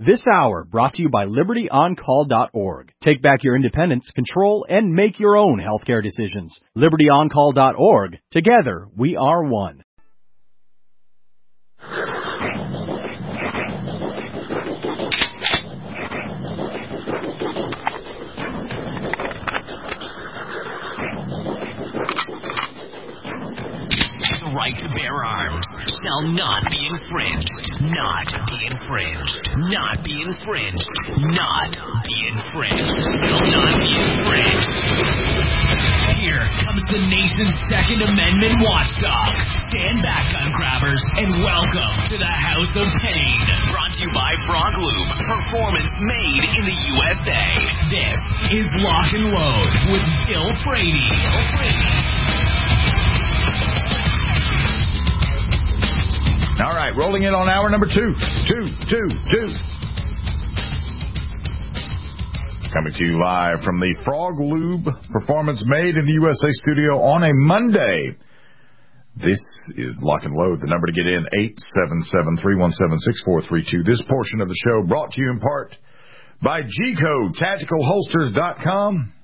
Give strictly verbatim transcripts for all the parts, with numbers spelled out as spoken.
This hour brought to you by Liberty On Call dot org. Take back your independence, control, and make your own healthcare decisions. Liberty On Call dot org. Together, we are one. The right to bear arms shall not be infringed. Not be infringed. Not be infringed. Not be infringed. Shall not be infringed. Here comes the nation's Second Amendment watchdog. Stand back, gun grabbers, and welcome to the House of Pain. Brought to you by Frog Lube. Performance made in the U S A. This is Lock and Load with Bill Frady. Bill Frady. All right, rolling in on hour number two. Two, two, two. Coming to you live from the Frog Lube Performance Made in the U S A studio on a Monday. This is Lock and Load. The number to get in, eight seven seven, three one seven, six four three two. This portion of the show brought to you in part by G Code Tactical Holsters dot com.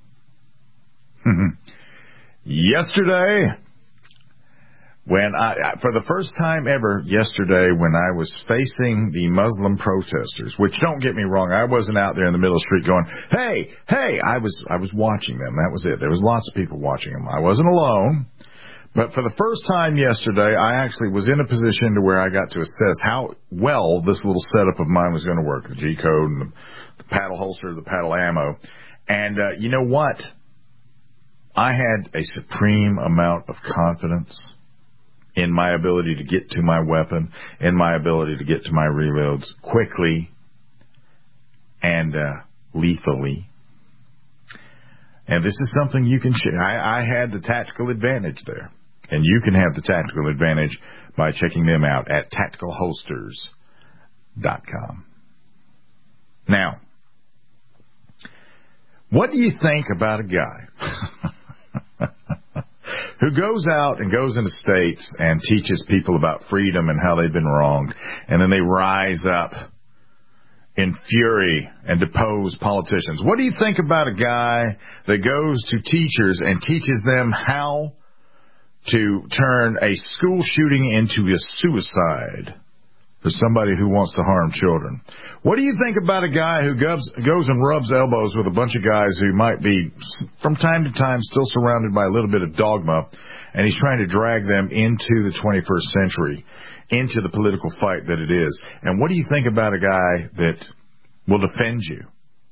Yesterday... When I, for the first time ever yesterday, when I was facing the Muslim protesters, which don't get me wrong, I wasn't out there in the middle of the street going, hey, hey, I was, I was watching them. That was it. There was lots of people watching them. I wasn't alone. But for the first time yesterday, I actually was in a position to where I got to assess how well this little setup of mine was going to work. The G code and the, the paddle holster, the paddle ammo. And, uh, you know what? I had a supreme amount of confidence in my ability to get to my weapon, in my ability to get to my reloads quickly and uh, lethally. And this is something you can share. I, I had the tactical advantage there. And you can have the tactical advantage by checking them out at tactical holsters dot com. Now, what do you think about a guy who goes out and goes into states and teaches people about freedom and how they've been wronged, and then they rise up in fury and depose politicians? What do you think about a guy that goes to teachers and teaches them how to turn a school shooting into a suicide for somebody who wants to harm children? What do you think about a guy who goes, goes and rubs elbows with a bunch of guys who might be, from time to time, still surrounded by a little bit of dogma, and he's trying to drag them into the twenty-first century, into the political fight that it is? And what do you think about a guy that will defend you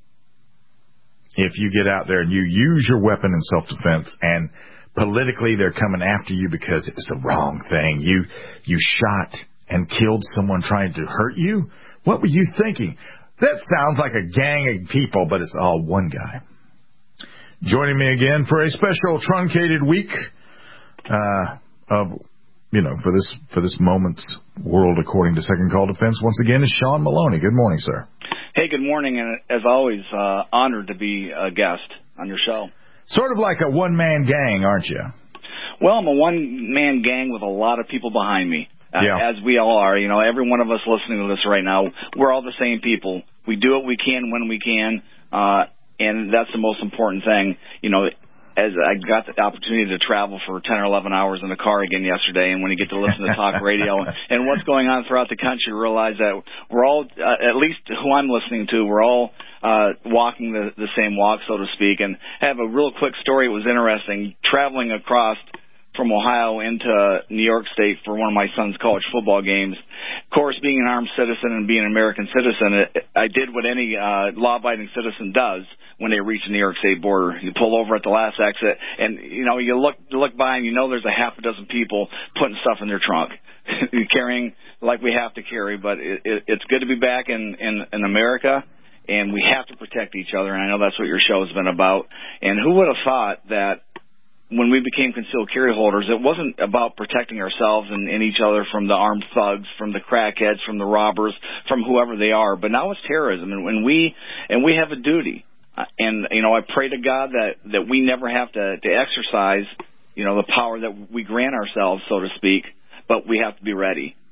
if you get out there and you use your weapon in self-defense, and politically they're coming after you because it was the wrong thing? You, you shot and killed someone trying to hurt you? What were you thinking? That sounds like a gang of people, but it's all one guy. Joining me again for a special truncated week uh, of, you know, for this for this moment's world according to Second Call Defense, once again, is Sean Maloney. Good morning, sir. Hey, good morning, and as always, uh, honored to be a guest on your show. Sort of like a one-man gang, aren't you? Well, I'm a one-man gang with a lot of people behind me. Uh, yeah. As we all are. You know, every one of us listening to this right now, we're all the same people. We do what we can when we can, uh, and that's the most important thing. You know, as I got the opportunity to travel for ten or eleven hours in the car again yesterday, and when you get to listen to talk radio and what's going on throughout the country, realize that we're all, uh, at least who I'm listening to, we're all uh, walking the, the same walk, so to speak. And I have a real quick story. It was interesting, traveling across from Ohio into New York State for one of my son's college football games. Of course, being an armed citizen and being an American citizen, it, I did what any uh, law-abiding citizen does when they reach the New York State border. You pull over at the last exit, and, you know, you look you look by and you know there's a half a dozen people putting stuff in their trunk, carrying like we have to carry. But it, it, it's good to be back in, in, in America, and we have to protect each other, and I know that's what your show has been about. And who would have thought that when we became concealed carry holders, it wasn't about protecting ourselves and, and each other from the armed thugs, from the crackheads, from the robbers, from whoever they are. But now it's terrorism, and, and we and we have a duty. Uh, and you know, I pray to God that, that we never have to, to exercise, you know, the power that we grant ourselves, so to speak. But we have to be ready.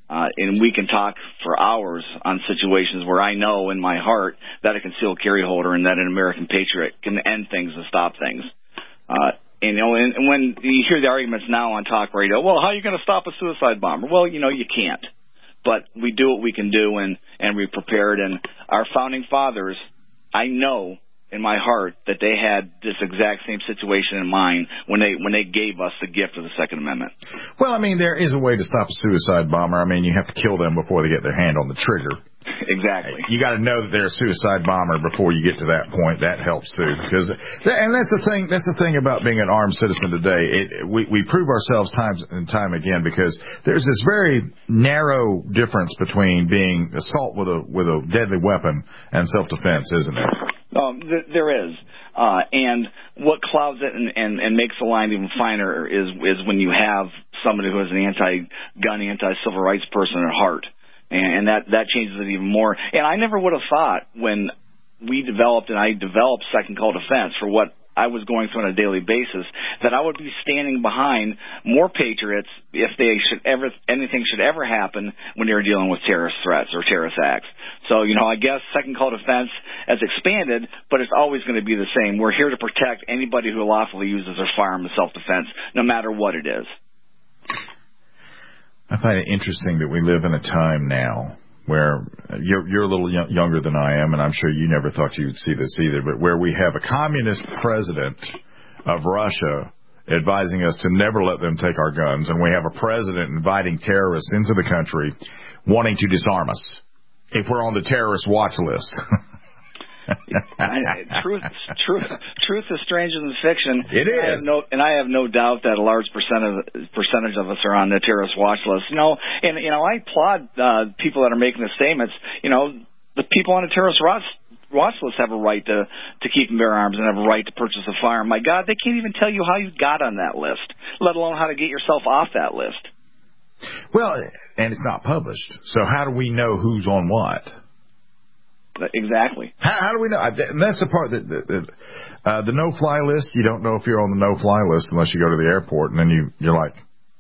Uh, and we can talk for hours on situations where I know in my heart that a concealed carry holder and that an American patriot can end things and stop things. Uh, and, you know, and, and when you hear the arguments now on talk radio, well, how are you going to stop a suicide bomber? Well, you know, you can't. But we do what we can do, and, and we prepared. And our founding fathers, I know in my heart that they had this exact same situation in mind when they when they gave us the gift of the Second Amendment. Well, I mean, there is a way to stop a suicide bomber. I mean, you have to kill them before they get their hand on the trigger. Exactly. You got to know that they're a suicide bomber before you get to that point. That helps too, because and that's the thing. That's the thing about being an armed citizen today. It, we we prove ourselves time and time again because there's this very narrow difference between being assault with a with a deadly weapon and self-defense, isn't there? Um, th- there is. Uh, and what clouds it and, and, and makes the line even finer is is when you have somebody who is an anti-gun, anti-civil rights person at heart. And that, that changes it even more. And I never would have thought when we developed and I developed Second Call Defense for what I was going through on a daily basis that I would be standing behind more patriots if they should ever anything should ever happen when you're dealing with terrorist threats or terrorist acts. So, you know, I guess Second Call Defense has expanded, but it's always going to be the same. We're here to protect anybody who lawfully uses their firearm in self-defense, no matter what it is. I find it interesting that we live in a time now where you're, you're a little y- younger than I am, and I'm sure you never thought you would see this either, but where we have a communist president of Russia advising us to never let them take our guns, and we have a president inviting terrorists into the country wanting to disarm us if we're on the terrorist watch list. I, truth, truth, truth is stranger than fiction. It is, I have no, and I have no doubt that a large percent of, percentage of us are on the terrorist watch list. You know, and you know, I applaud uh, people that are making the statements. You know, the people on the terrorist watch, watch list have a right to to keep and bear arms and have a right to purchase a firearm. My God, they can't even tell you how you got on that list, let alone how to get yourself off that list. Well, and it's not published, so how do we know who's on what? Exactly. How, how do we know? And that's the part that, that, that uh, the no-fly list. You don't know if you're on the no-fly list unless you go to the airport, and then you you're like,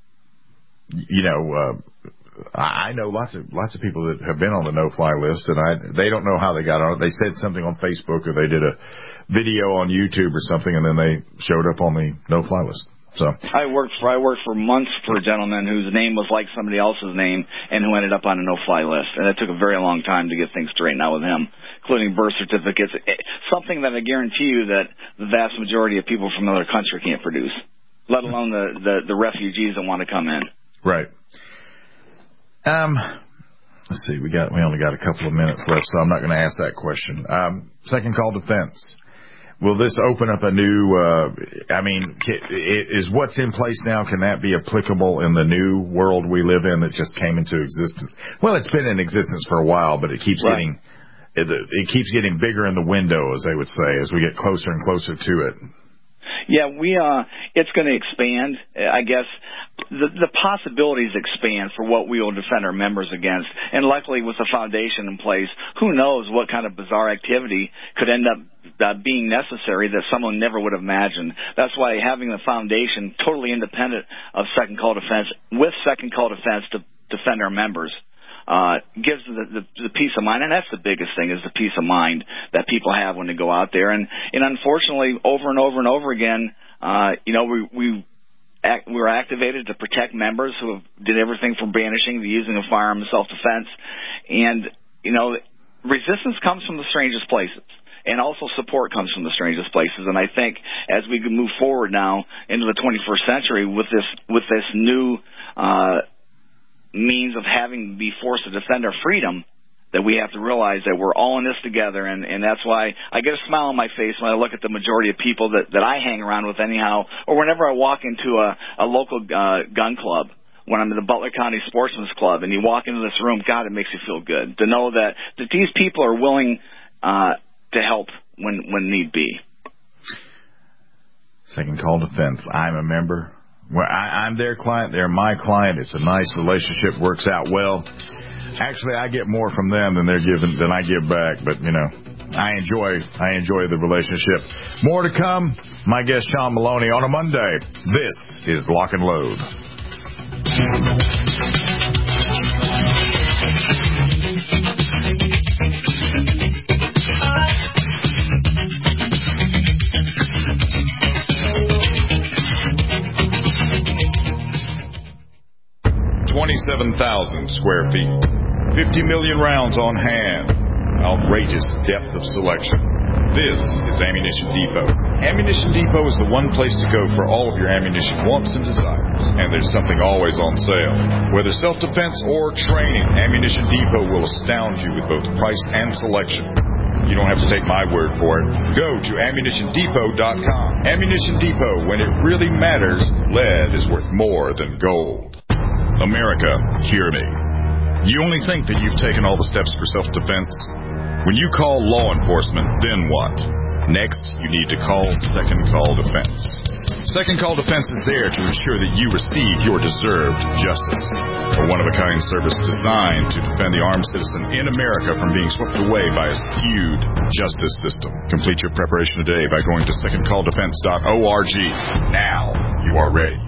you know, uh, I know lots of lots of people that have been on the no-fly list, and I they don't know how they got on it. They said something on Facebook or they did a video on YouTube or something, and then they showed up on the no-fly list. So I worked for I worked for months for a gentleman whose name was like somebody else's name and who ended up on a no-fly list, and it took a very long time to get things straightened out with him, including birth certificates, something that I guarantee you that the vast majority of people from another country can't produce, let alone the, the, the refugees that want to come in. Right. Um. Let's see. We got we only got a couple of minutes left, so I'm not going to ask that question. Um. Second Call Defense. Will this open up a new, uh, I mean, is what's in place now, can that be applicable in the new world we live in that just came into existence? Well, it's been in existence for a while, but it keeps right. getting, it, it keeps getting bigger in the window, as they would say, as we get closer and closer to it. Yeah, we uh, it's going to expand. I guess the the possibilities expand for what we will defend our members against. And luckily, with the foundation in place, who knows what kind of bizarre activity could end up uh, being necessary that someone never would have imagined. That's why having the foundation totally independent of Second Call Defense, with Second Call Defense to defend our members, Uh, gives the, the, the peace of mind, and that's the biggest thing, is the peace of mind that people have when they go out there. And, and unfortunately, over and over and over again, uh, you know, we we act, we were activated to protect members who have did everything from brandishing to using a firearm in self-defense. And, you know, resistance comes from the strangest places. And also support comes from the strangest places. And I think as we move forward now into the twenty-first century with this with this new uh means of having to be forced to defend our freedom, that we have to realize that we're all in this together, and, and that's why I get a smile on my face when I look at the majority of people that, that I hang around with anyhow, or whenever I walk into a, a local uh, gun club, when I'm in the Butler County Sportsman's Club, and you walk into this room, God, it makes you feel good to know that, that these people are willing uh, to help when, when need be. Second Call Defense. I'm a member. Well, I, I'm their client, they're my client. It's a nice relationship, works out well. Actually, I get more from them than they're giving than I give back, but you know, I enjoy I enjoy the relationship. More to come. My guest Sean Maloney on a Monday. This is Lock and Load. twenty-seven thousand square feet. fifty million rounds on hand. Outrageous depth of selection. This is Ammunition Depot. Ammunition Depot is the one place to go for all of your ammunition wants and desires. And there's something always on sale. Whether self-defense or training, Ammunition Depot will astound you with both price and selection. You don't have to take my word for it. Go to ammunition depot dot com. Ammunition Depot, when it really matters, lead is worth more than gold. America, hear me. You only think that you've taken all the steps for self-defense? When you call law enforcement, then what? Next, you need to call Second Call Defense. Second Call Defense is there to ensure that you receive your deserved justice. A one-of-a-kind service designed to defend the armed citizen in America from being swept away by a skewed justice system. Complete your preparation today by going to second call defense dot org. Now you are ready.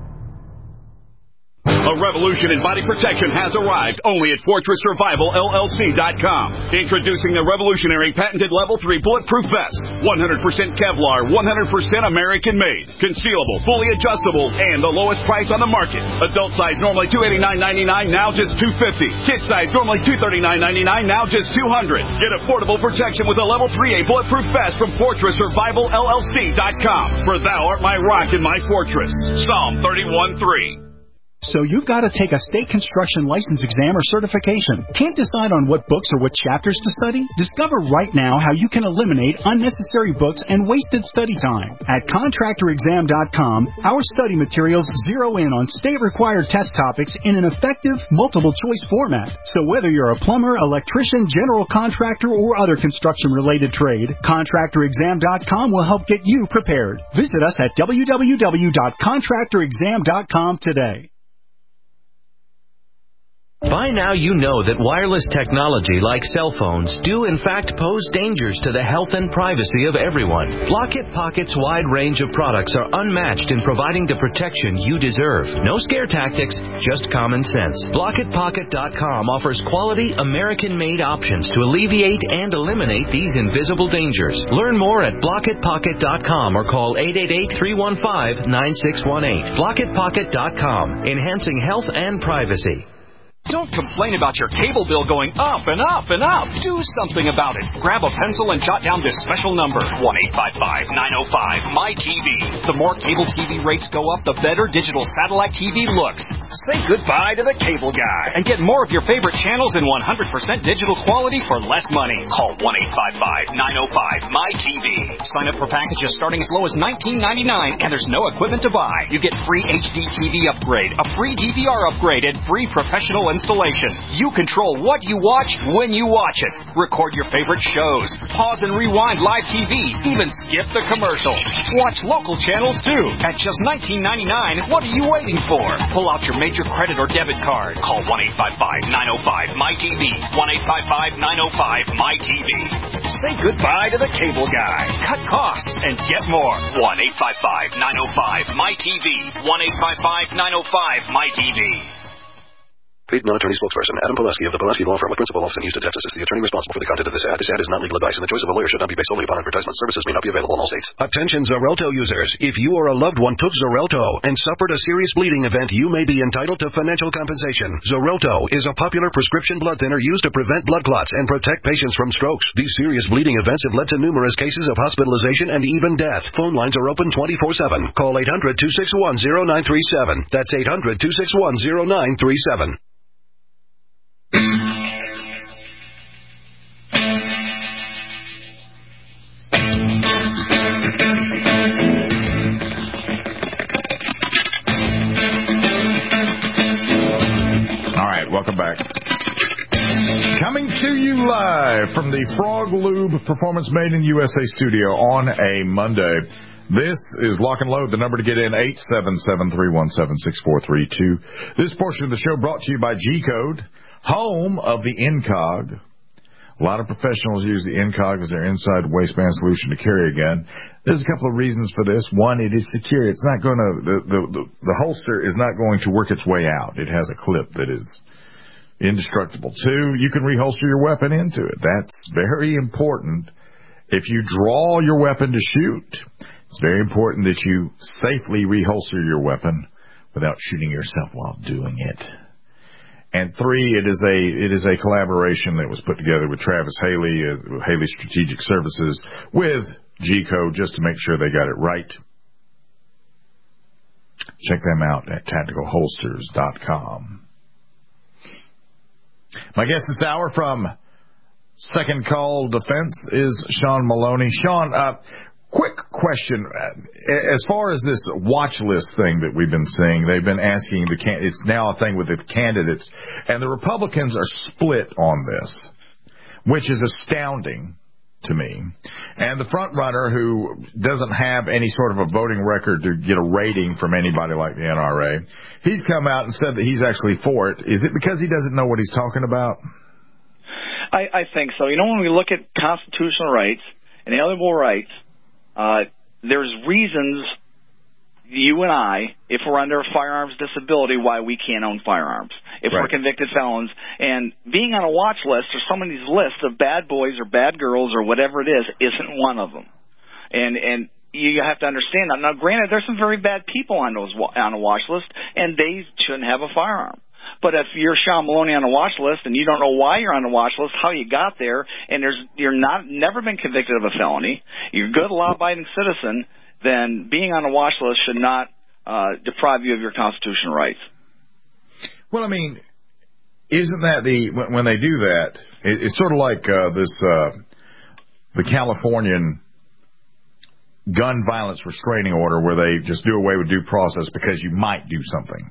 A revolution in body protection has arrived only at Fortress Survival L L C dot com. Introducing the revolutionary patented Level three Bulletproof Vest. one hundred percent Kevlar, one hundred percent American-made. Concealable, fully adjustable, and the lowest price on the market. Adult size normally two hundred eighty-nine ninety-nine, now just two hundred fifty dollars. Kid size normally two hundred thirty-nine ninety-nine, now just two hundred dollars. Get affordable protection with a Level three A Bulletproof Vest from Fortress Survival L L C dot com. For thou art my rock and my fortress. Psalm thirty-one three. So you've got to take a state construction license exam or certification. Can't decide on what books or what chapters to study? Discover right now how you can eliminate unnecessary books and wasted study time. At contractor exam dot com, our study materials zero in on state-required test topics in an effective, multiple-choice format. So whether you're a plumber, electrician, general contractor, or other construction-related trade, contractor exam dot com will help get you prepared. Visit us at w w w dot contractor exam dot com today. By now you know that wireless technology like cell phones do in fact pose dangers to the health and privacy of everyone. Block-It Pocket's wide range of products are unmatched in providing the protection you deserve. No scare tactics, just common sense. Block It Pocket dot com offers quality American-made options to alleviate and eliminate these invisible dangers. Learn more at Block It Pocket dot com or call eight eight eight, three one five, nine six one eight. Block It Pocket dot com, enhancing health and privacy. Don't complain about your cable bill going up and up and up. Do something about it. Grab a pencil and jot down this special number, one eight five five, nine oh five, M Y T V. The more cable T V rates go up, the better digital satellite T V looks. Say goodbye to the cable guy and get more of your favorite channels in one hundred percent digital quality for less money. Call one eight five five, nine oh five, M Y T V. Sign up for packages starting as low as nineteen ninety-nine, and there's no equipment to buy. You get free H D T V upgrade, a free D V R upgrade, and free professional installation. You control what you watch when you watch it. Record your favorite shows. Pause and rewind live T V. Even skip the commercials. Watch local channels too. At just nineteen ninety-nine, what are you waiting for? Pull out your major credit or debit card. Call one eight five five, nine oh five, M Y T V. one eight five five, nine oh five, M Y T V. Say goodbye to the cable guy. Cut costs and get more. one eight five five, nine oh five, M Y T V. one eight five five, nine oh five, M Y T V. Paid non-attorney spokesperson Adam Pulaski of the Pulaski Law Firm with principal office in Houston, Texas is the attorney responsible for the content of this ad. This ad is not legal advice, and the choice of a lawyer should not be based solely upon advertisement. Services may not be available in all states. Attention Xarelto users. If you or a loved one took Xarelto and suffered a serious bleeding event, you may be entitled to financial compensation. Xarelto is a popular prescription blood thinner used to prevent blood clots and protect patients from strokes. These serious bleeding events have led to numerous cases of hospitalization and even death. Phone lines are open twenty-four seven. Call eight hundred, two six one, zero nine three seven. That's eight hundred, two six one, zero nine three seven. Welcome back. Coming to you live from the Frog Lube Performance Made in U S A studio on a Monday. This is Lock and Load. The number to get in, eight seven seven, three one seven, six four three two. This portion of the show brought to you by G-Code, home of the Incog. A lot of professionals use the Incog as their inside waistband solution to carry a gun. There's a couple of reasons for this. One, it is secure. It's not going to, the, the, the, the holster is not going to work its way out. It has a clip that is indestructible. Two, you can reholster your weapon into it. That's very important. If you draw your weapon to shoot, it's very important that you safely reholster your weapon without shooting yourself while doing it. And three, it is a it is a collaboration that was put together with Travis Haley, uh, Haley Strategic Services, with G Code, just to make sure they got it right. Check them out at tactical holsters dot com. My guest this hour from Second Call Defense is Sean Maloney. Sean, uh, quick question. As far as this watch list thing that we've been seeing, they've been asking the can- it's now a thing with the candidates, and the Republicans are split on this, which is astounding to me. And the front runner, who doesn't have any sort of a voting record to get a rating from anybody like the N R A, he's come out and said that he's actually for it. Is it because he doesn't know what he's talking about? I, I think so. You know, when we look at constitutional rights and alienable rights, uh, there's reasons you and I, if we're under a firearms disability, why we can't own firearms. If right. we're convicted felons, and being on a watch list or somebody's list of bad boys or bad girls or whatever it is isn't one of them. And and you have to understand that. Now, granted, there's some very bad people on those on a watch list, and they shouldn't have a firearm. But if you're Sean Maloney on a watch list and you don't know why you're on a watch list, how you got there, and there's you're not never been convicted of a felony, you're a good law-abiding citizen, then being on a watch list should not uh, deprive you of your constitutional rights. Well, I mean, isn't that the when they do that? It, it's sort of like uh, this uh, the Californian gun violence restraining order, where they just do away with due process because you might do something,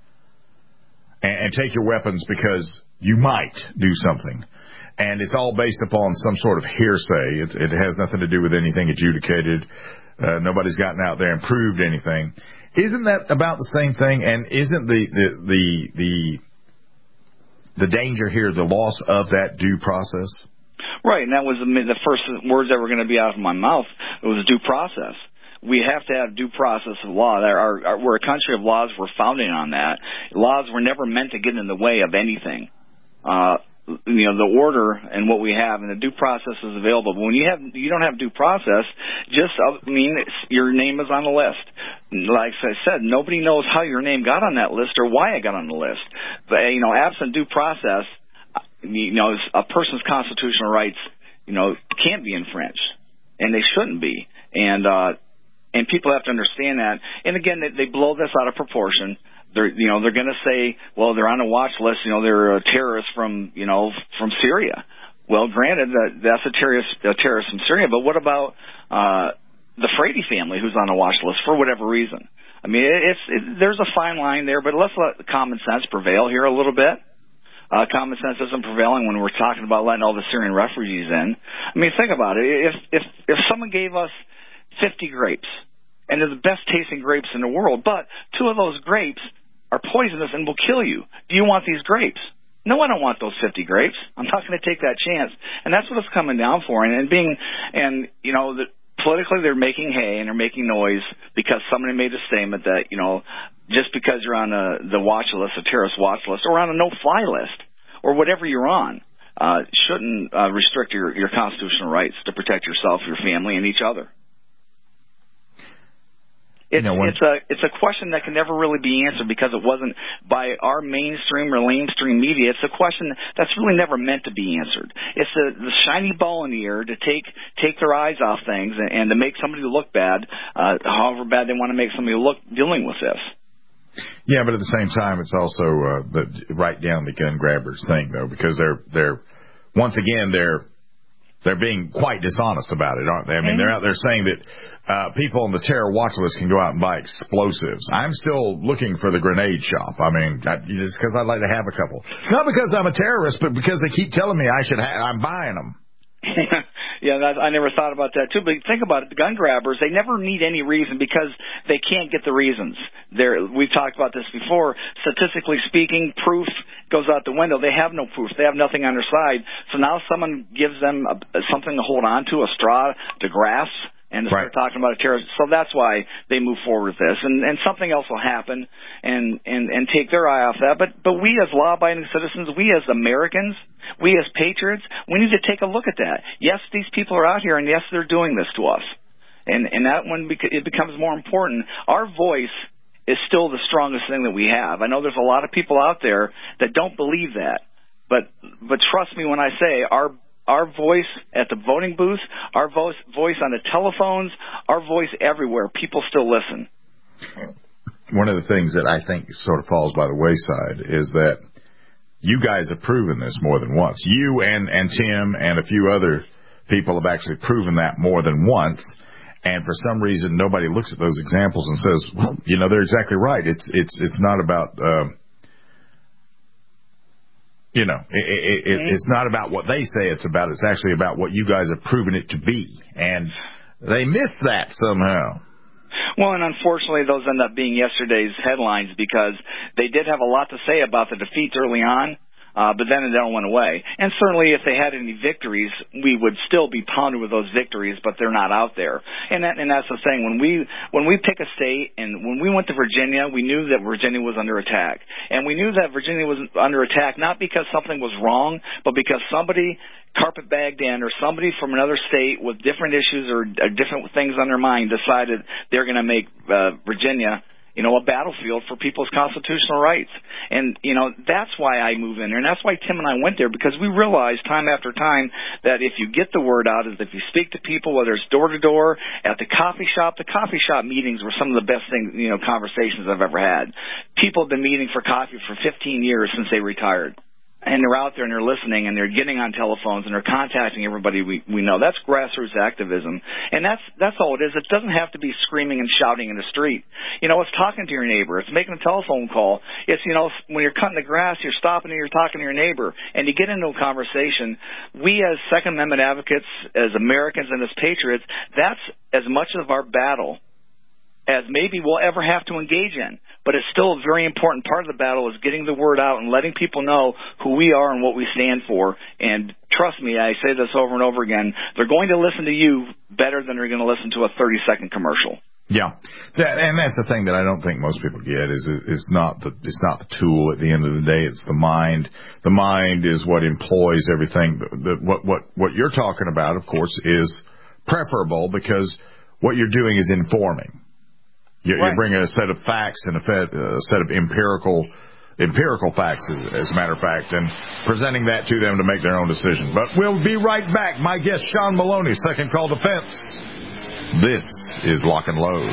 and, and take your weapons because you might do something. And it's all based upon some sort of hearsay. It's, it has nothing to do with anything adjudicated. Uh, nobody's gotten out there and proved anything. Isn't that about the same thing? And isn't the, the, the, the, the danger here the loss of that due process? Right, and that was the, the first words that were going to be out of my mouth. It was due process. We have to have due process of law. Our, our, we're a country of laws. We're founding on that. Laws were never meant to get in the way of anything. Uh, you know, the order and what we have, and the due process is available. But when you have, you don't have due process, just, I mean, your name is on the list. Like I said, nobody knows how your name got on that list or why it got on the list. But, you know, absent due process, you know, a person's constitutional rights, you know, can't be infringed, and they shouldn't be. And, uh, and people have to understand that. And again, they, they blow this out of proportion. They're, you know, they're going to say, well, they're on a watch list. You know, they're a terrorist from, you know, from Syria. Well, granted, that that's a terrorist, a terrorist from Syria. But what about uh, the Frady family, who's on a watch list for whatever reason? I mean, it's it, there's a fine line there, but let's let common sense prevail here a little bit. Uh, common sense isn't prevailing when we're talking about letting all the Syrian refugees in. I mean, think about it. If if if someone gave us fifty grapes, and they're the best tasting grapes in the world, but two of those grapes are poisonous and will kill you. Do you want these grapes? No, I don't want those fifty grapes. I'm not going to take that chance. And that's what it's coming down for. And, and being, and, you know, the, politically they're making hay and they're making noise because somebody made a statement that, you know, just because you're on a, the watch list, a terrorist watch list, or on a no-fly list, or whatever you're on, uh, shouldn't uh, restrict your, your constitutional rights to protect yourself, your family, and each other. It's, you know, it's a it's a question that can never really be answered because it wasn't by our mainstream or lamestream media. It's a question that's really never meant to be answered. It's a, the shiny ball in the air to take take their eyes off things and, and to make somebody look bad, uh, however bad they want to make somebody look dealing with this. Yeah, but at the same time, it's also uh, the right down the gun grabbers thing, though, because they're they're once again they're. They're being quite dishonest about it, aren't they? I mean, they're out there saying that uh, people on the terror watch list can go out and buy explosives. I'm still looking for the grenade shop. I mean, I, it's because I'd like to have a couple. Not because I'm a terrorist, but because they keep telling me I should. Ha- I'm buying them. Yeah, that, I never thought about that, too. But think about it. The gun grabbers, they never need any reason because they can't get the reasons. They're, we've talked about this before. Statistically speaking, proof goes out the window. They have no proof. They have nothing on their side. So now someone gives them a, something to hold on to, a straw to grasp, and to start right. talking about a terrorist. So that's why they move forward with this. And, and something else will happen and, and, and take their eye off that. But, but we as law-abiding citizens, we as Americans, we as patriots, we need to take a look at that. Yes, these people are out here, and yes, they're doing this to us. And, and that when it becomes more important, our voice is still the strongest thing that we have. I know there's a lot of people out there that don't believe that, but but trust me when I say our our voice at the voting booth, our voice voice on the telephones, our voice everywhere, people still listen. One of the things that I think sort of falls by the wayside is that you guys have proven this more than once. You and, and Tim and a few other people have actually proven that more than once. And for some reason, nobody looks at those examples and says, well, you know, they're exactly right. It's it's it's not about, uh, you know, it, it, it's not about what they say it's about. It's actually about what you guys have proven it to be. And they miss that somehow. Well, and unfortunately, those end up being yesterday's headlines because they did have a lot to say about the defeats early on. Uh, but then it all went away. And certainly if they had any victories, we would still be pounded with those victories, but they're not out there. And that, and that's the thing. When we, when we pick a state and when we went to Virginia, we knew that Virginia was under attack. And we knew that Virginia was under attack not because something was wrong, but because somebody carpetbagged in or somebody from another state with different issues or, or different things on their mind decided they're going to make uh, Virginia, you know, a battlefield for people's constitutional rights. And, you know, that's why I move in there. And that's why Tim and I went there, because we realized time after time that if you get the word out, is if you speak to people, whether it's door to door, at the coffee shop, the coffee shop meetings were some of the best things, you know, conversations I've ever had. People have been meeting for coffee for fifteen years since they retired. And they're out there and they're listening and they're getting on telephones and they're contacting everybody we, we know. That's grassroots activism. And that's, that's all it is. It doesn't have to be screaming and shouting in the street. You know, it's talking to your neighbor. It's making a telephone call. It's, you know, when you're cutting the grass, you're stopping and you're talking to your neighbor. And you get into a conversation. We as Second Amendment advocates, as Americans and as patriots, that's as much of our battle as maybe we'll ever have to engage in. But it's still a very important part of the battle is getting the word out and letting people know who we are and what we stand for. And trust me, I say this over and over again, they're going to listen to you better than they're going to listen to a thirty-second commercial. Yeah, that, and that's the thing that I don't think most people get is it's not the it's not the tool at the end of the day. It's the mind. The mind is what employs everything. The, the, what what what you're talking about, of course, is preferable because what you're doing is informing. You're, right. You're bringing a set of facts and a, fed, a set of empirical empirical facts, as, as a matter of fact, and presenting that to them to make their own decision. But we'll be right back. My guest, Sean Maloney, Second Call Defense. This is Lock and Load.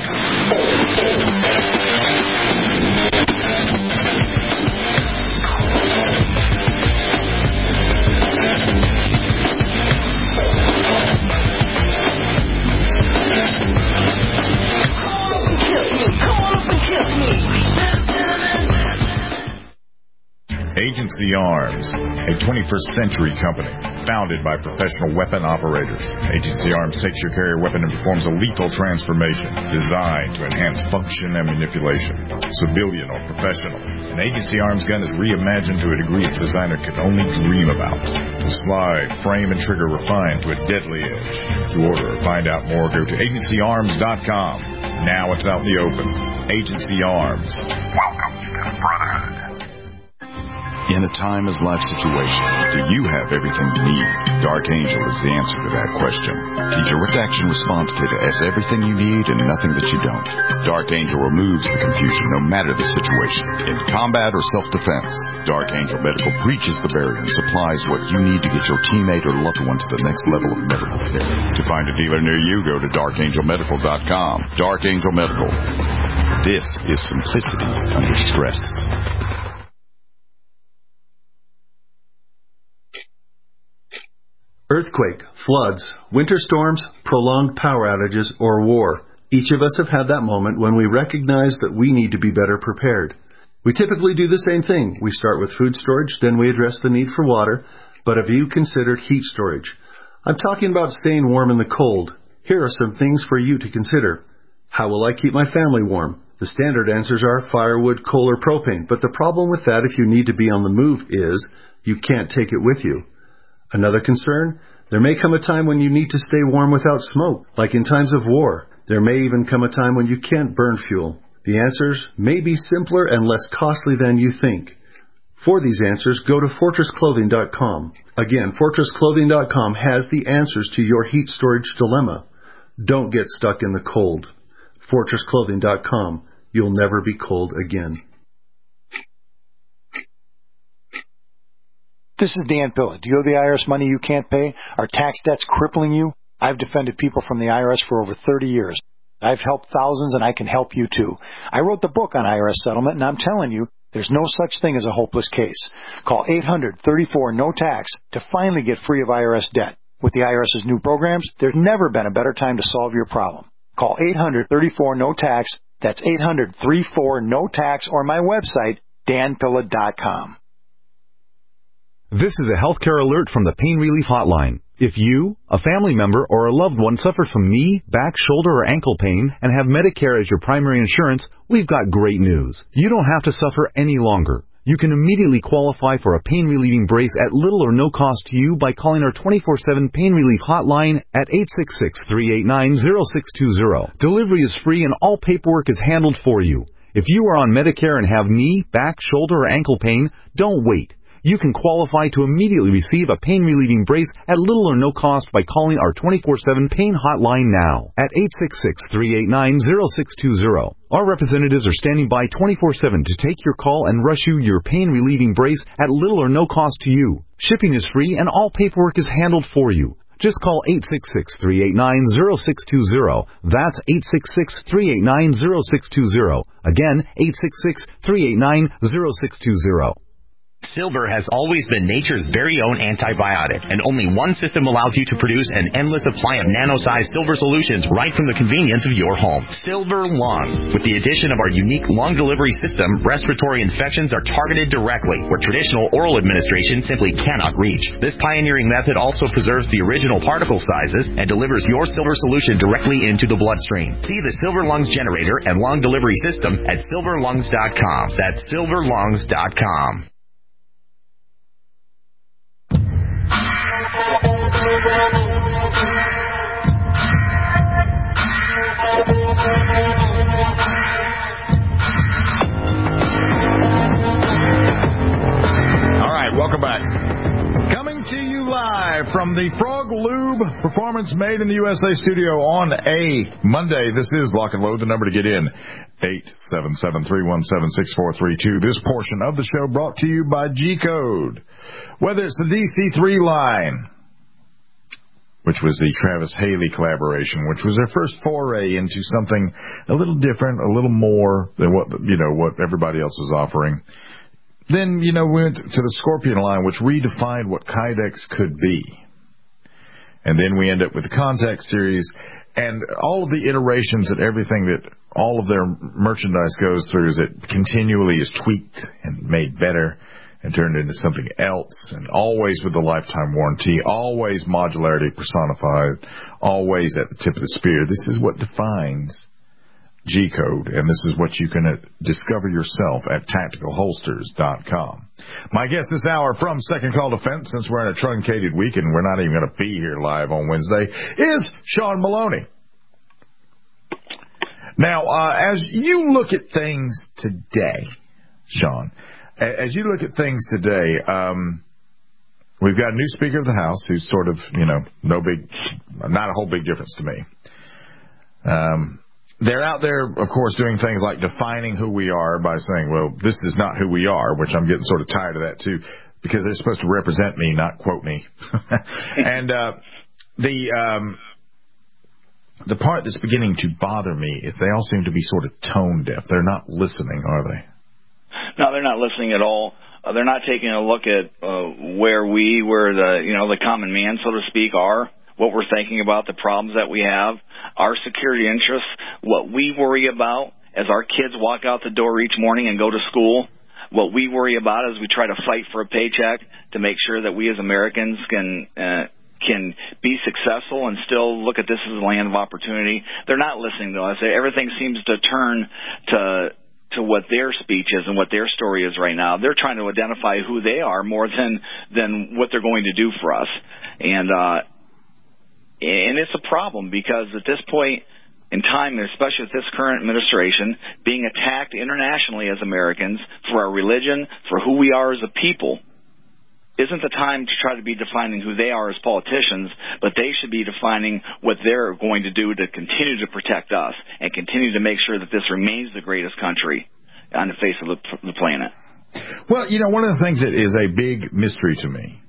Agency Arms, a twenty-first century company founded by professional weapon operators. Agency Arms takes your carrier weapon and performs a lethal transformation designed to enhance function and manipulation, civilian or professional. An Agency Arms gun is reimagined to a degree its designer could only dream about. The slide, frame, and trigger refined to a deadly edge. To order or find out more, go to agency arms dot com. Now it's out in the open. Agency Arms. Welcome to the Brotherhood. In a time-as-life situation, do you have everything you need? Dark Angel is the answer to that question. The Direct Action Response Kit has everything you need and nothing that you don't. Dark Angel removes the confusion no matter the situation. In combat or self-defense, Dark Angel Medical breaches the barrier and supplies what you need to get your teammate or loved one to the next level of medical care. To find a dealer near you, go to dark angel medical dot com. Dark Angel Medical. This is simplicity under stress. Earthquake, floods, winter storms, prolonged power outages, or war. Each of us have had that moment when we recognize that we need to be better prepared. We typically do the same thing. We start with food storage, then we address the need for water. But have you considered heat storage? I'm talking about staying warm in the cold. Here are some things for you to consider. How will I keep my family warm? The standard answers are firewood, coal, or propane. But the problem with that if you need to be on the move is you can't take it with you. Another concern, there may come a time when you need to stay warm without smoke, like in times of war. There may even come a time when you can't burn fuel. The answers may be simpler and less costly than you think. For these answers, go to fortress clothing dot com. Again, fortress clothing dot com has the answers to your heat storage dilemma. Don't get stuck in the cold. fortress clothing dot com. you'll never be cold again. This is Dan Pilla. Do you owe the I R S money you can't pay? Are tax debts crippling you? I've defended people from the I R S for over thirty years. I've helped thousands, and I can help you too. I wrote the book on I R S settlement, and I'm telling you, there's no such thing as a hopeless case. Call eight hundred, thirty-four, no tax to finally get free of I R S debt. With the IRS's new programs, there's never been a better time to solve your problem. Call eight hundred, thirty-four, no tax. That's eight hundred, thirty-four, no tax, or my website, dan pilla dot com. This is a healthcare alert from the Pain Relief Hotline. If you, a family member, or a loved one suffers from knee, back, shoulder, or ankle pain and have Medicare as your primary insurance, we've got great news. You don't have to suffer any longer. You can immediately qualify for a pain-relieving brace at little or no cost to you by calling our twenty-four seven Pain Relief Hotline at eight six six, three eight nine, zero six two zero. Delivery is free and all paperwork is handled for you. If you are on Medicare and have knee, back, shoulder, or ankle pain, don't wait. You can qualify to immediately receive a pain-relieving brace at little or no cost by calling our twenty-four seven Pain Hotline now at eight six six, three eight nine, zero six two zero. Our representatives are standing by twenty-four seven to take your call and rush you your pain-relieving brace at little or no cost to you. Shipping is free and all paperwork is handled for you. Just call eight six six, three eight nine, zero six two zero. That's eight six six, three eight nine, zero six two zero. Again, eight six six, three eight nine, zero six two zero. Silver has always been nature's very own antibiotic, and only one system allows you to produce an endless supply of nano-sized silver solutions right from the convenience of your home. Silver Lungs. With the addition of our unique lung delivery system, respiratory infections are targeted directly, where traditional oral administration simply cannot reach. This pioneering method also preserves the original particle sizes and delivers your silver solution directly into the bloodstream. See the Silver Lungs generator and lung delivery system at silver lungs dot com. That's silver lungs dot com. All right, welcome back. Coming to you live from the Frog Lube Performance Made in the U S A studio on a Monday. This is Lock and Load. The number to get in, eight seven seven, three one seven, six four three two. This portion of the show brought to you by G-Code. Whether it's the D C three line, which was the Travis Haley collaboration, which was their first foray into something a little different, a little more than what, you know, what everybody else was offering. Then, you know, we went to the Scorpion line, which redefined what Kydex could be. And then we end up with the Contact series and all of the iterations and everything that all of their merchandise goes through is it continually is tweaked and made better and turned into something else, and always with the lifetime warranty, always modularity personified, always at the tip of the spear. This is what defines G-Code, and this is what you can uh, discover yourself at tactical holsters dot com. My guest this hour from Second Call Defense, since we're in a truncated week and we're not even going to be here live on Wednesday, is Sean Maloney. Now, uh, as you look at things today, Sean, as you look at things today, um, we've got a new Speaker of the House who's sort of, you know, no big, not a whole big difference to me. Um, they're out there, of course, doing things like defining who we are by saying, well, this is not who we are, which I'm getting sort of tired of that, too, because they're supposed to represent me, not quote me. and uh, the um, the part that's beginning to bother me is they all seem to be sort of tone deaf. They're not listening, are they? No, they're not listening at all. Uh, they're not taking a look at uh, where we, where the, you know, the common man, so to speak, are, what we're thinking about, the problems that we have, our security interests, what we worry about as our kids walk out the door each morning and go to school, what we worry about as we try to fight for a paycheck to make sure that we as Americans can uh, can be successful and still look at this as a land of opportunity. They're not listening to us. Everything seems to turn to to what their speech is and what their story is right now. They're trying to identify who they are more than than what they're going to do for us. And uh, and it's a problem because at this point in time, especially with this current administration, being attacked internationally as Americans for our religion, for who we are as a people, isn't the time to try to be defining who they are as politicians, but they should be defining what they're going to do to continue to protect us and continue to make sure that this remains the greatest country on the face of the, the planet. Well, you know, one of the things that is a big mystery to me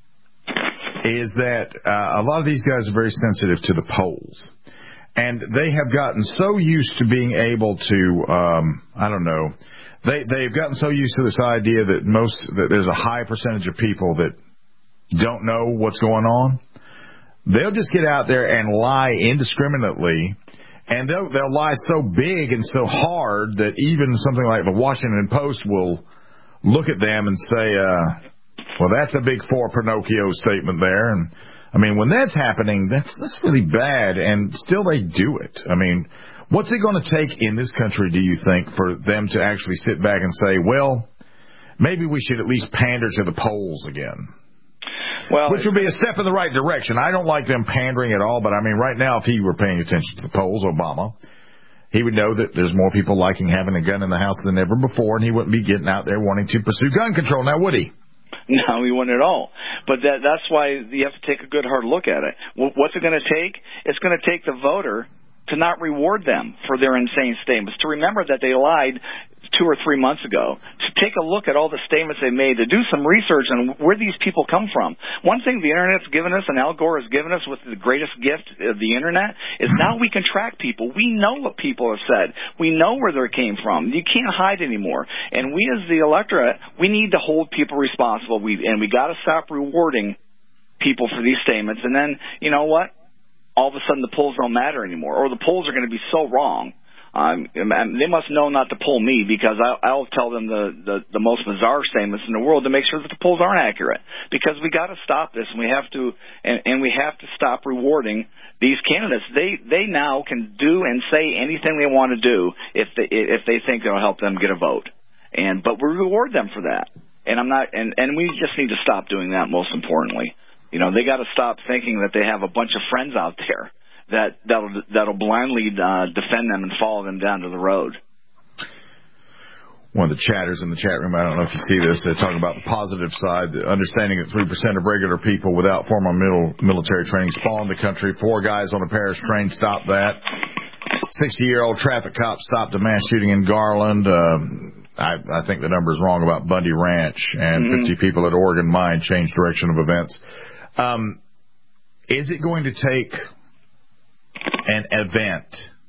is that uh, a lot of these guys are very sensitive to the polls. And they have gotten so used to being able to, um, I don't know, They, they've gotten so used to this idea that most, that there's a high percentage of people that don't know what's going on. They'll just get out there and lie indiscriminately, and they'll, they'll lie so big and so hard that even something like the Washington Post will look at them and say, uh, well, that's a big four Pinocchio statement there. And I mean, when that's happening, that's, that's really bad, and still they do it. I mean, what's it going to take in this country, do you think, for them to actually sit back and say, well, maybe we should at least pander to the polls again? Well, which would be a step in the right direction. I don't like them pandering at all, but I mean, right now, if he were paying attention to the polls, Obama, he would know that there's more people liking having a gun in the house than ever before, and he wouldn't be getting out there wanting to pursue gun control. Now, would he? No, he wouldn't at all. But that, that's why you have to take a good hard look at it. What's it going to take? It's going to take the voter to not reward them for their insane statements, to remember that they lied two or three months ago, to take a look at all the statements they made, to do some research on where these people come from. One thing the Internet's given us, and Al Gore has given us with the greatest gift of the Internet, is now we can track people. We know what people have said. We know where they came from. You can't hide anymore. And we as the electorate, we need to hold people responsible, we, and we got to stop rewarding people for these statements. And then, you know what? All of a sudden the polls don't matter anymore, or the polls are going to be so wrong. Um, and they must know not to poll me, because I'll, I'll tell them the, the, the most bizarre statements in the world to make sure that the polls aren't accurate. Because we got to stop this, and we have to, and, and we have to stop rewarding these candidates. They they now can do and say anything they want to do if they if they think it'll help them get a vote. And but we reward them for that. And I'm not, and, and we just need to stop doing that. Most importantly. You know, they got to stop thinking that they have a bunch of friends out there that that'll that'll blindly uh, defend them and follow them down to the road. One of the chatters in the chat room, I don't know if you see this, they're talking about the positive side, understanding that three percent of regular people without formal middle, military training spawn the country. Four guys on a Paris train stopped that. sixty-year-old traffic cop stopped a mass shooting in Garland. Um, I, I think the number is wrong about Bundy Ranch. And mm-hmm. fifty people at Oregon Mine changed direction of events. Um, is it going to take an event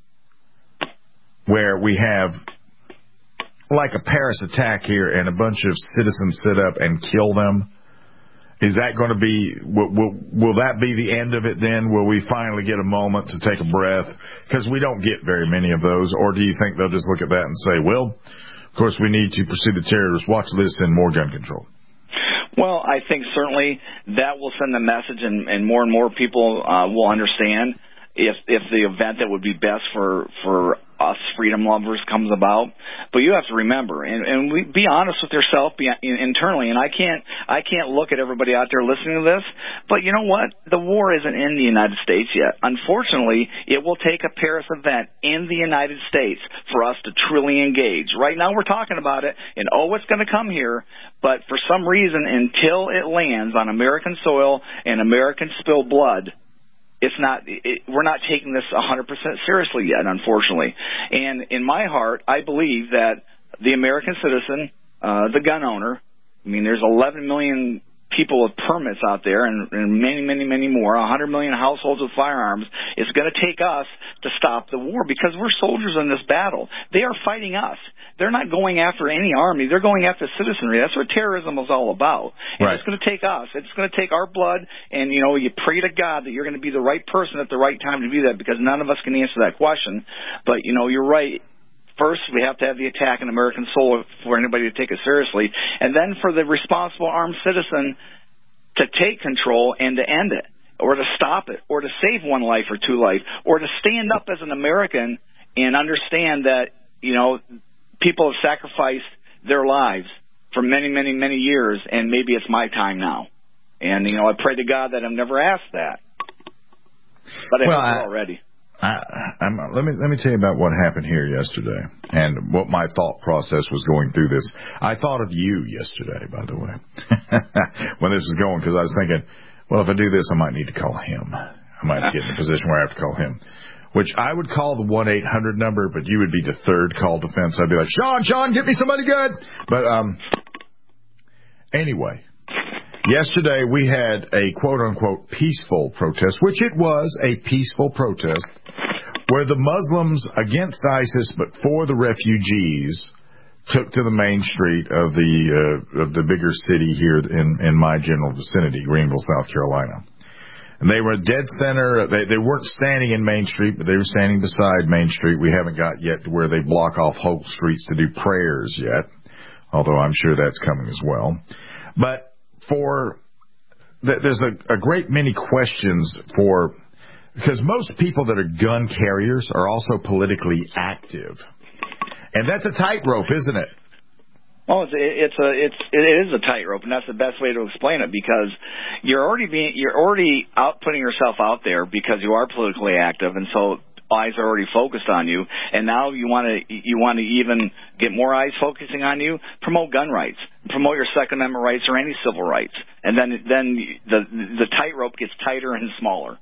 where we have like a Paris attack here and a bunch of citizens sit up and kill them? Is that going to be, will, will, will that be the end of it then? Will we finally get a moment to take a breath? Because we don't get very many of those. Or do you think they'll just look at that and say, well, of course we need to pursue the terrorist watch list and more gun control? Well, I think certainly that will send a message, and, and more and more people uh, will understand if if the event that would be best for for us freedom lovers comes about. But you have to remember, and, and we, be honest with yourself be, internally. And I can't I can't look at everybody out there listening to this, but you know what? The war isn't in the United States yet. Unfortunately, it will take a Paris event in the United States for us to truly engage. Right now we're talking about it, and oh, it's going to come here. But for some reason, until it lands on American soil and American spilled blood, it's not. It, we're not taking this one hundred percent seriously yet, unfortunately. And in my heart, I believe that the American citizen, uh, the gun owner, I mean, there's eleven million people with permits out there, and, and many, many, many more, one hundred million households with firearms. It's going to take us to stop the war, because we're soldiers in this battle. They are fighting us. They're not going after any army. They're going after citizenry. That's what terrorism is all about. And right. It's going to take us. It's going to take our blood, and, you know, you pray to God that you're going to be the right person at the right time to do that, because none of us can answer that question. But, you know, you're right. First, we have to have the attack on American soul for anybody to take it seriously. And then for the responsible armed citizen to take control and to end it, or to stop it, or to save one life or two life, or to stand up as an American and understand that, you know, people have sacrificed their lives for many, many, many years, and maybe it's my time now. And, you know, I pray to God that I've never asked that. But I well, have I, already. I, I'm, let me let me tell you about what happened here yesterday and what my thought process was going through this. I thought of you yesterday, by the way, when this was going, because I was thinking, well, if I do this, I might need to call him. I might get in a position where I have to call him, which I would call the one eight hundred number, but you would be the third call defense. I'd be like, Sean, Sean, get me somebody good. But um, anyway. Yesterday, we had a quote-unquote peaceful protest, which it was a peaceful protest, where the Muslims against ISIS but for the refugees took to the main street of the uh, of the bigger city here in, in my general vicinity, Greenville, South Carolina. And they were dead center. They, they weren't standing in Main Street, but they were standing beside Main Street. We haven't got yet to where they block off whole streets to do prayers yet, although I'm sure that's coming as well. But for there's a, a great many questions for, because most people that are gun carriers are also politically active, and that's a tightrope, isn't it? Oh, it's it's a it's it is a tightrope, and that's the best way to explain it, because you're already being you're already out putting yourself out there because you are politically active, and so eyes are already focused on you, and now you want to you want to even get more eyes focusing on you. Promote gun rights, promote your Second Amendment rights or any civil rights, and then then the the tightrope gets tighter and smaller.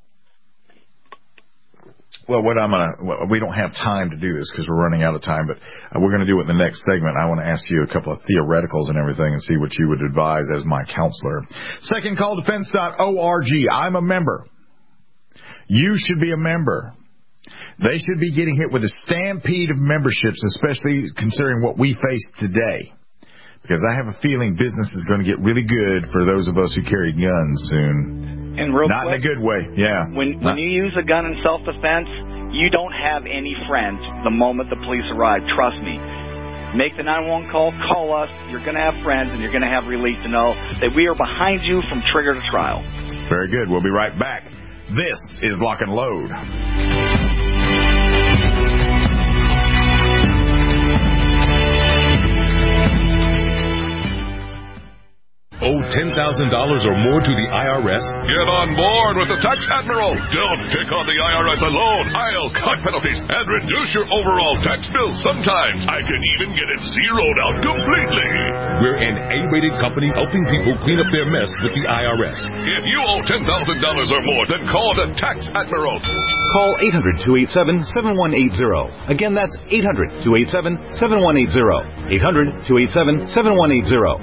Well, what I'm gonna well, we don't have time to do this because we're running out of time, but uh, we're gonna do it in the next segment. I want to ask you a couple of theoreticals and everything, and see what you would advise as my counselor. second call defense dot org. I'm a member. You should be a member. They should be getting hit with a stampede of memberships, especially considering what we face today. Because I have a feeling business is going to get really good for those of us who carry guns soon. And real Not quick, in a good way, yeah. When Not- when you use a gun in self-defense, you don't have any friends the moment the police arrive. Trust me. Make the nine one one call, call us. You're going to have friends, and you're going to have relief to know that we are behind you from trigger to trial. Very good. We'll be right back. This is Lock and Load. Owe ten thousand dollars or more to the I R S? Get on board with the Tax Admiral. Don't pick on the I R S alone. I'll cut penalties and reduce your overall tax bill. Sometimes I can even get it zeroed out completely. We're an A-rated company helping people clean up their mess with the I R S. If you owe ten thousand dollars or more, then call the Tax Admiral. Call eight hundred, two eight seven, seven one eight zero. Again, that's eight hundred, two eight seven, seven one eight zero. eight hundred, two eight seven, seven one eight zero.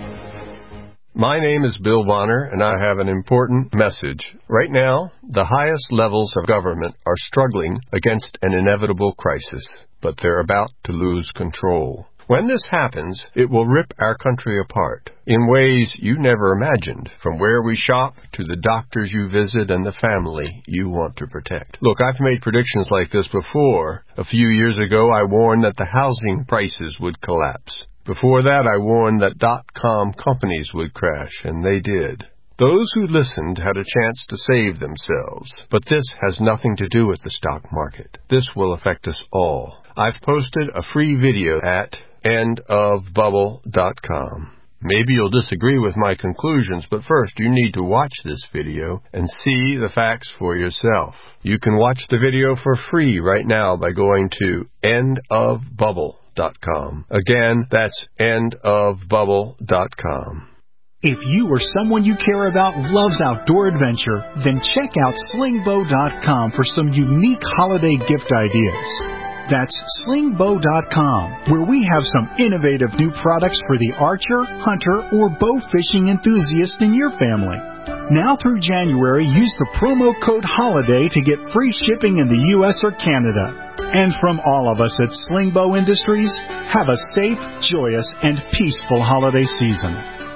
My name is Bill Bonner, and I have an important message. Right now, the highest levels of government are struggling against an inevitable crisis, but they're about to lose control. When this happens, it will rip our country apart in ways you never imagined, from where we shop to the doctors you visit and the family you want to protect. Look, I've made predictions like this before. A few years ago, I warned that the housing prices would collapse. Before that, I warned that dot-com companies would crash, and they did. Those who listened had a chance to save themselves. But this has nothing to do with the stock market. This will affect us all. I've posted a free video at end of bubble dot com. Maybe you'll disagree with my conclusions, but first you need to watch this video and see the facts for yourself. You can watch the video for free right now by going to end of bubble dot com. Again, that's end of bubble dot com. If you or someone you care about loves outdoor adventure, then check out sling bow dot com for some unique holiday gift ideas. That's sling bow dot com, where we have some innovative new products for the archer, hunter, or bow fishing enthusiast in your family. Now through January, use the promo code HOLIDAY to get free shipping in the U S or Canada. And from all of us at Sling Bow Industries, have a safe, joyous, and peaceful holiday season.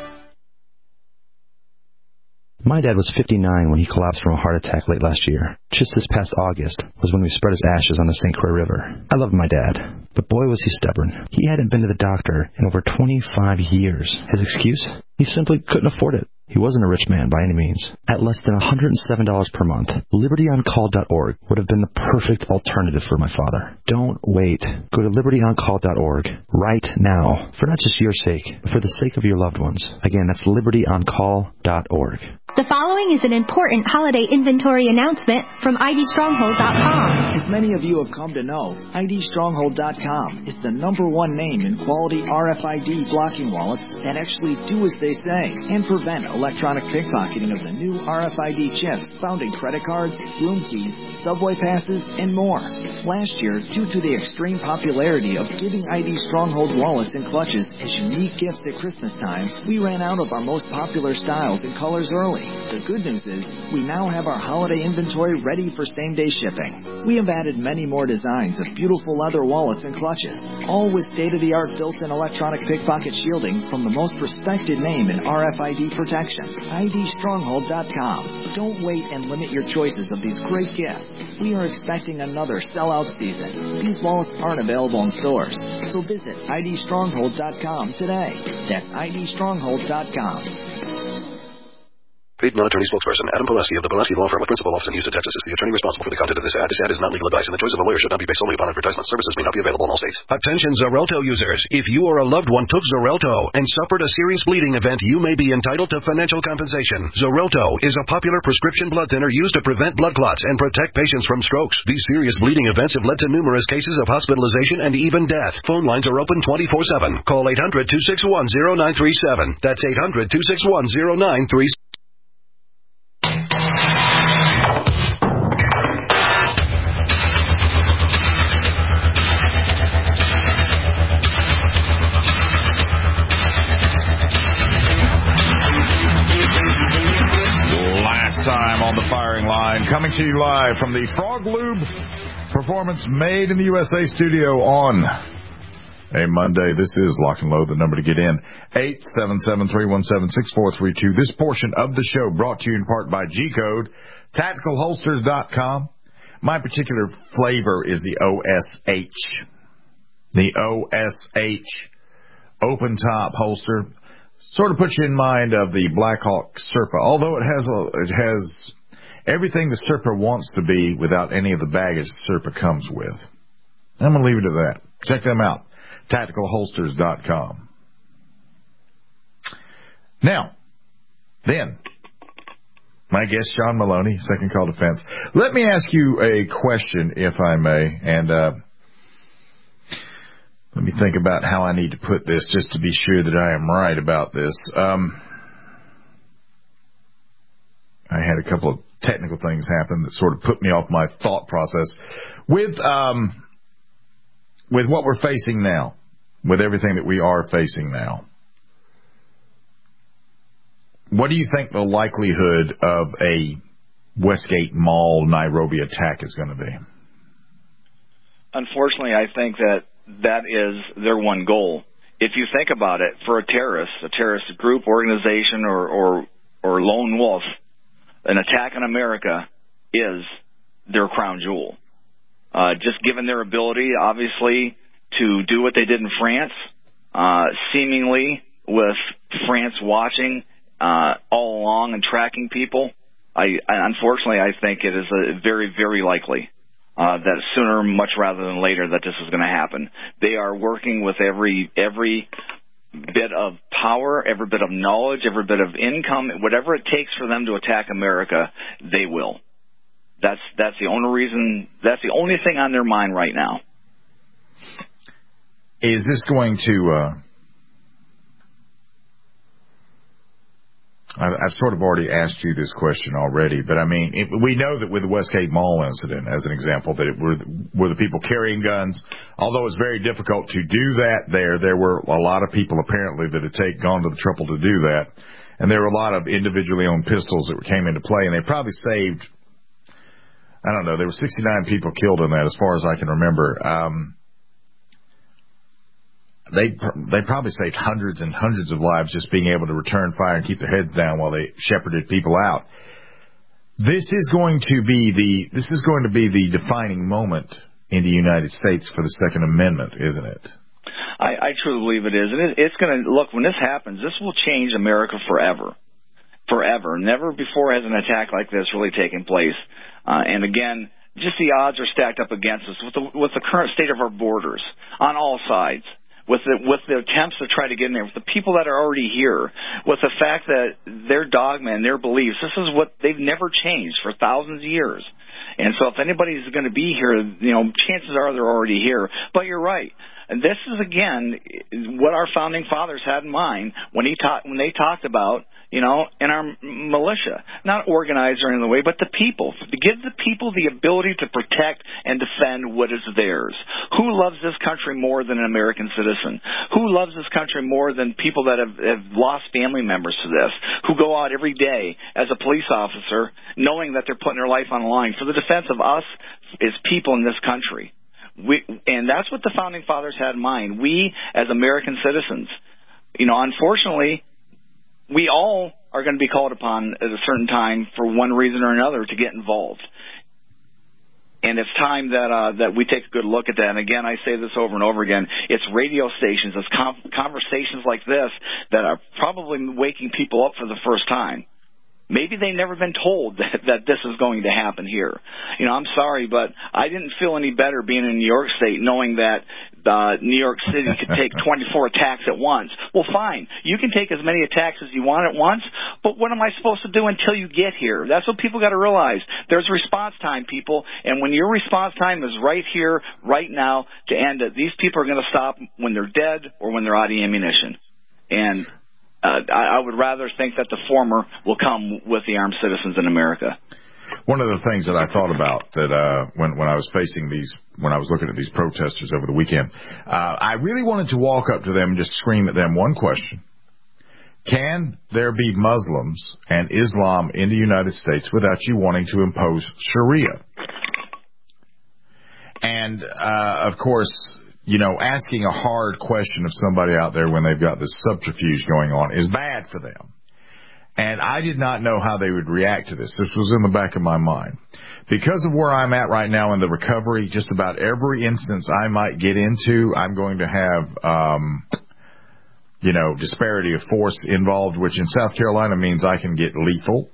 My dad was fifty-nine when he collapsed from a heart attack late last year. Just this past August was when we spread his ashes on the Saint Croix River. I loved my dad, but boy was he stubborn. He hadn't been to the doctor in over twenty-five years. His excuse? He simply couldn't afford it. He wasn't a rich man by any means. At less than one hundred seven dollars per month, liberty on call dot org would have been the perfect alternative for my father. Don't wait. Go to liberty on call dot org right now, for not just your sake, but for the sake of your loved ones. Again, that's liberty on call dot org. The following is an important holiday inventory announcement from I D Stronghold dot com. As many of you have come to know, I D Stronghold dot com is the number one name in quality R F I D blocking wallets that actually do as they say and prevent electronic pickpocketing of the new R F I D chips found in credit cards, room keys, subway passes, and more. Last year, due to the extreme popularity of giving I D Stronghold wallets and clutches as unique gifts at Christmas time, we ran out of our most popular styles and colors early. The good news is, we now have our holiday inventory ready for same-day shipping. We have added many more designs of beautiful leather wallets and clutches, all with state-of-the-art built-in electronic pickpocket shielding from the most respected name in R F I D protection, I D Stronghold dot com. Don't wait and limit your choices of these great gifts. We are expecting another sellout season. These wallets aren't available in stores, so visit I D Stronghold dot com today. That's I D Stronghold dot com. Paid non-attorney spokesperson Adam Pulaski of the Pulaski Law Firm with principal office in Houston, Texas is the attorney responsible for the content of this ad. This ad is not legal advice, and the choice of a lawyer should not be based solely upon advertisement. Services may not be available in all states. Attention Xarelto users. If you or a loved one took Xarelto and suffered a serious bleeding event, you may be entitled to financial compensation. Xarelto is a popular prescription blood thinner used to prevent blood clots and protect patients from strokes. These serious bleeding events have led to numerous cases of hospitalization and even death. Phone lines are open twenty-four seven. Call eight hundred, two six one, zero nine three seven. That's eight hundred, two six one, zero nine three seven. Time on the firing line, coming to you live from the Frog Lube Performance Made in the U S A studio on a Monday. This is Lock and Load, the number to get in, eight seven seven, three one seven, six four three two. This portion of the show brought to you in part by G-Code, Tactical Holsters dot com. My particular flavor is the O S H. The O S H open top holster. Sort of puts you in mind of the Blackhawk Serpa, although it has a, it has everything the Serpa wants to be without any of the baggage the Serpa comes with. I'm going to leave it at that. Check them out, Tactical Holsters dot com. Now, then, my guest, Sean Maloney, Second Call Defense. Let me ask you a question, if I may, and uh, let me think about how I need to put this just to be sure that I am right about this. Um, I had a couple of technical things happen that sort of put me off my thought process. With um, with what we're facing now, with everything that we are facing now, what do you think the likelihood of a Westgate Mall Nairobi attack is going to be? Unfortunately, I think that that is their one goal. If you think about it, for a terrorist, a terrorist group, organization, or, or, or lone wolf, an attack on America is their crown jewel. Uh, just given their ability, obviously, to do what they did in France, uh, seemingly with France watching uh, all along and tracking people, I, I unfortunately, I think it is a very, very likely Uh, that sooner, much rather than later, that this is going to happen. They are working with every every bit of power, every bit of knowledge, every bit of income, whatever it takes for them to attack America, they will. That's that's the only reason. That's the only thing on their mind right now. Is this going to? Uh, I've sort of already asked you this question already, but I mean, it, we know that with the Westgate Mall incident, as an example, that it were, were the people carrying guns. Although it's very difficult to do that there, there were a lot of people apparently that had take, gone to the trouble to do that. And there were a lot of individually owned pistols that came into play, and they probably saved, I don't know, there were sixty-nine people killed in that as far as I can remember. Um, They they probably saved hundreds and hundreds of lives just being able to return fire and keep their heads down while they shepherded people out. This is going to be the this is going to be the defining moment in the United States for the Second Amendment, isn't it? I, I truly believe it is, and it, it's going to look when this happens. This will change America forever, forever. Never before has an attack like this really taken place. Uh, and again, just the odds are stacked up against us with the with the current state of our borders on all sides. with the, with the attempts to try to get in there, with the people that are already here, with the fact that their dogma and their beliefs, this is what they've never changed for thousands of years. And so if anybody's going to be here, you know, chances are they're already here. But you're right. And this is, again, what our founding fathers had in mind when he ta- when they talked about, you know, in our militia, not organized or in the way, but the people, to give the people the ability to protect and defend what is theirs. Who loves this country more than an American citizen? Who loves this country more than people that have, have lost family members to this, who go out every day as a police officer knowing that they're putting their life on the line for the defense of us as people in this country? We, and that's what the founding fathers had in mind. We, as American citizens, you know, unfortunately, we all are going to be called upon at a certain time for one reason or another to get involved. And it's time that uh, that we take a good look at that. And again, I say this over and over again. It's radio stations, it's com- conversations like this that are probably waking people up for the first time. Maybe they've never been told that, that this is going to happen here. You know, I'm sorry, but I didn't feel any better being in New York State knowing that uh, New York City could take twenty-four attacks at once. Well, fine. You can take as many attacks as you want at once, but what am I supposed to do until you get here? That's what people got to realize. There's response time, people, and when your response time is right here, right now, to end it, these people are going to stop when they're dead or when they're out of ammunition. And Uh, I, I would rather think that the former will come with the armed citizens in America. One of the things that I thought about that uh, when when I was facing these, when I was looking at these protesters over the weekend, uh, I really wanted to walk up to them and just scream at them one question: can there be Muslims and Islam in the United States without you wanting to impose Sharia? And uh, of course, you know, asking a hard question of somebody out there when they've got this subterfuge going on is bad for them. And I did not know how they would react to this. This was in the back of my mind. Because of where I'm at right now in the recovery, just about every instance I might get into, I'm going to have, um, you know, disparity of force involved, which in South Carolina means I can get lethal.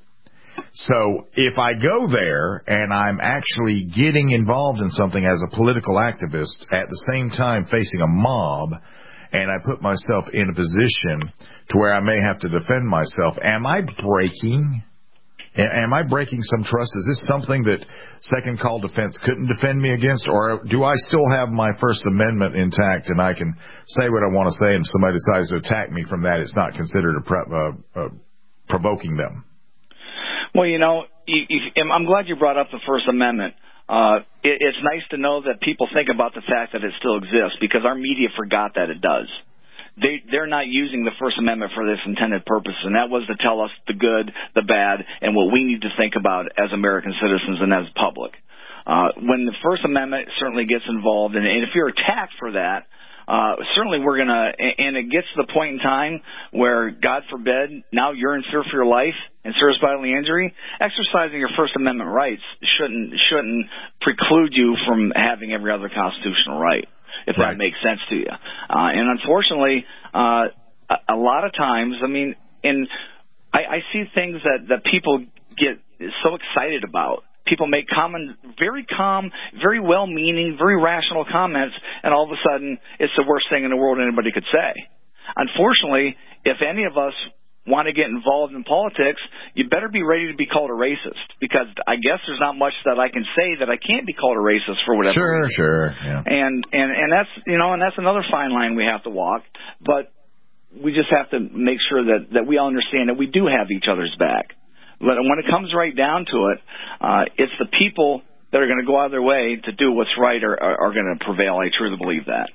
So if I go there and I'm actually getting involved in something as a political activist at the same time facing a mob, and I put myself in a position to where I may have to defend myself, am I breaking? Am I breaking some trust? Is this something that Second Call Defense couldn't defend me against, or do I still have my First Amendment intact and I can say what I want to say, and if somebody decides to attack me from that, it's not considered a pre- uh, uh, provoking them? Well, you know, I'm glad you brought up the First Amendment. Uh, it, it's nice to know that people think about the fact that it still exists, because our media forgot that it does. They, they're not using the First Amendment for this intended purpose, and that was to tell us the good, the bad, and what we need to think about as American citizens and as public. Uh, when the First Amendment certainly gets involved, and, and if you're attacked for that, Uh, certainly we're going to, and it gets to the point in time where, God forbid, now you're in fear for your life and serious bodily injury, exercising your First Amendment rights shouldn't shouldn't preclude you from having every other constitutional right, if right. that makes sense to you. Uh, and unfortunately, uh, a, a lot of times, I mean, and I, I see things that, that people get so excited about. People make common, very calm, very well-meaning, very rational comments, and all of a sudden it's the worst thing in the world anybody could say. Unfortunately, if any of us want to get involved in politics, you better be ready to be called a racist, because I guess there's not much that I can say that I can't be called a racist for whatever Sure, reason. sure, yeah. And, and, and that's, you know, and that's another fine line we have to walk, but we just have to make sure that, that we all understand that we do have each other's back. But when it comes right down to it, uh, it's the people that are going to go out of their way to do what's right are, are, are going to prevail. I truly believe that.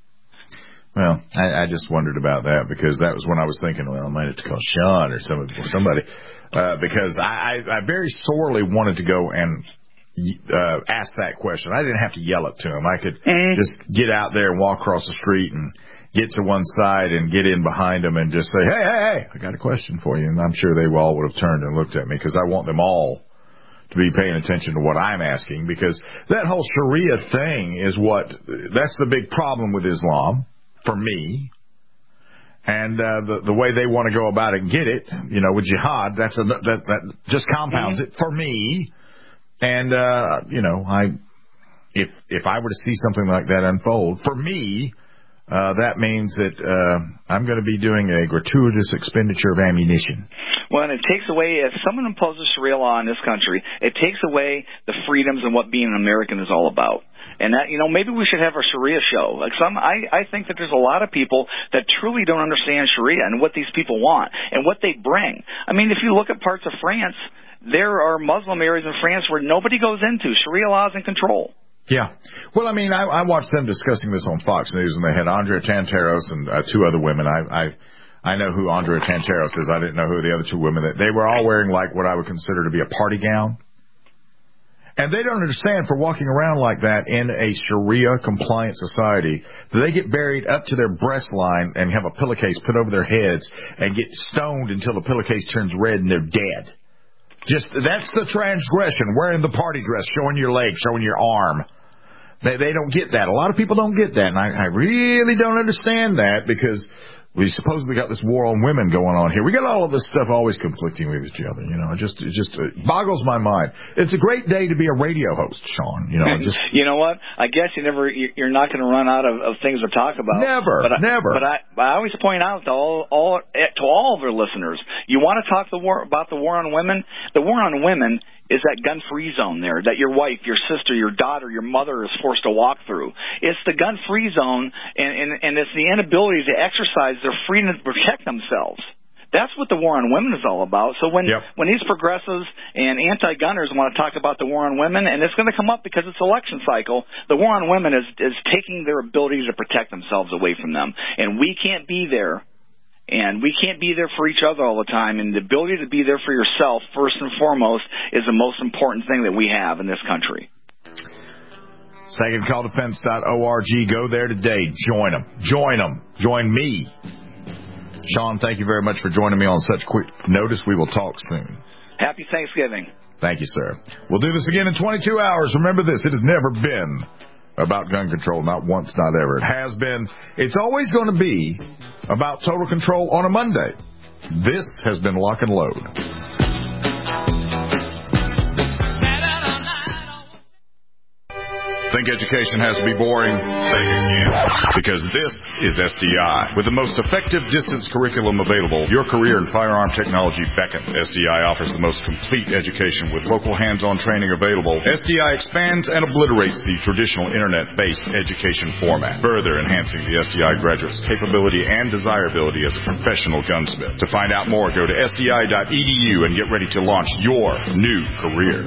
Well, I, I just wondered about that, because that was when I was thinking, well, I might have to call Sean or somebody, somebody uh, because I, I, I very sorely wanted to go and uh, ask that question. I didn't have to yell it to him. I could mm. just get out there and walk across the street and get to one side and get in behind them and just say, hey, hey, hey, I got a question for you. And I'm sure they all would have turned and looked at me, because I want them all to be paying attention to what I'm asking, because that whole Sharia thing is what, that's the big problem with Islam for me. And uh, the the way they want to go about it and get it, you know, with jihad, that's a, that, that just compounds mm-hmm. it for me. And, uh, you know, I if if I were to see something like that unfold, for me, uh, that means that uh, I'm going to be doing a gratuitous expenditure of ammunition. Well, and it takes away, if someone imposes Sharia law in this country, it takes away the freedoms and what being an American is all about. And that, you know, maybe we should have a Sharia show. Like some, I, I think that there's a lot of people that truly don't understand Sharia and what these people want and what they bring. I mean, if you look at parts of France, there are Muslim areas in France where nobody goes into. Sharia law is in control. Yeah. Well, I mean, I, I watched them discussing this on Fox News, and they had Andrea Tantaros and uh, two other women. I, I I know who Andrea Tantaros is. I didn't know who the other two women. They were all wearing like what I would consider to be a party gown. And they don't understand for walking around like that in a Sharia-compliant society that they get buried up to their breast line and have a pillowcase put over their heads and get stoned until the pillowcase turns red and they're dead. Just, that's the transgression, wearing the party dress, showing your leg, showing your arm. They, they don't get that. A lot of people don't get that, and I, I really don't understand that because we supposedly got this war on women going on here. We got all of this stuff always conflicting with each other. You know, it just it just it boggles my mind. It's a great day to be a radio host, Sean. You know, just you know what? I guess you never you're not going to run out of, of things to talk about. Never, but I, never. But I, I always point out to all all to all of our listeners, you want to talk the war about the war on women. The war on women is that gun-free zone there that your wife, your sister, your daughter, your mother is forced to walk through. It's the gun-free zone, and, and, and it's the inability to exercise their freedom to protect themselves. That's what the war on women is all about. So when, yep. when these progressives and anti-gunners want to talk about the war on women, and it's going to come up because it's election cycle, the war on women is, is taking their ability to protect themselves away from them. And we can't be there. And we can't be there for each other all the time. And the ability to be there for yourself, first and foremost, is the most important thing that we have in this country. second call defense dot org. Go there today. Join them. Join them. Join me. Sean, thank you very much for joining me on such quick notice. We will talk soon. Happy Thanksgiving. Thank you, sir. We'll do this again in twenty-two hours. Remember this, it has never been about gun control, not once, not ever. It has been. It's always going to be about total control on a Monday. This has been Lock and Load. Think education has to be boring? Say it again. Because this is S D I. With the most effective distance curriculum available, your career in firearm technology beckons. S D I offers the most complete education with local hands-on training available. S D I expands and obliterates the traditional internet-based education format, further enhancing the S D I graduate's capability and desirability as a professional gunsmith. To find out more, go to S D I dot E D U and get ready to launch your new career.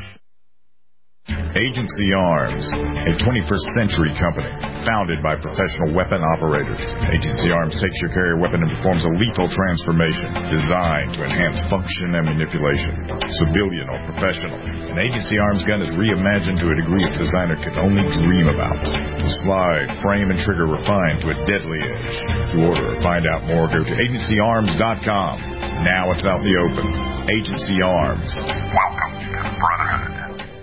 Agency Arms, a twenty-first century company founded by professional weapon operators. Agency Arms takes your carrier weapon and performs a lethal transformation designed to enhance function and manipulation, civilian or professional. An Agency Arms gun is reimagined to a degree its designer could only dream about. The slide, frame, and trigger refined to a deadly edge. To order or find out more, go to agency arms dot com. Now it's out in the open. Agency Arms. Welcome to the Brotherhood.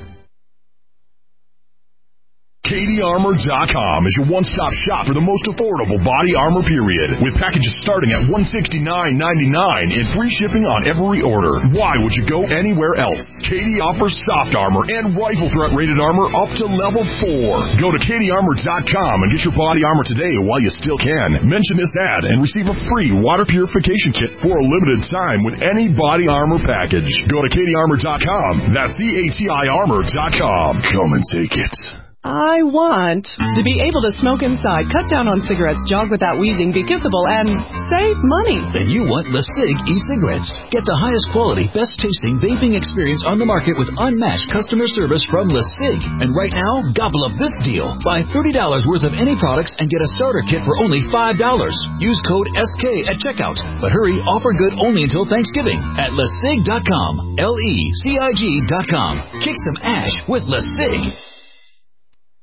Katie Armor dot com is your one-stop shop for the most affordable body armor period. With packages starting at one hundred sixty-nine ninety-nine and free shipping on every order. Why would you go anywhere else? Katie offers soft armor and rifle threat rated armor up to level four. Go to Katie Armor dot com and get your body armor today while you still can. Mention this ad and receive a free water purification kit for a limited time with any body armor package. Go to Katie Armor dot com. That's C A T I Armor dot com. Come and take it. I want to be able to smoke inside, cut down on cigarettes, jog without wheezing, be kissable, and save money. Then you want LeSig e-cigarettes. Get the highest quality, best tasting vaping experience on the market with unmatched customer service from LeSig. And right now, gobble up this deal. Buy thirty dollars worth of any products and get a starter kit for only five dollars. Use code S K at checkout. But hurry, offer good only until Thanksgiving at LeSig dot com. L E C I G dot com. Kick some ash with LeSig.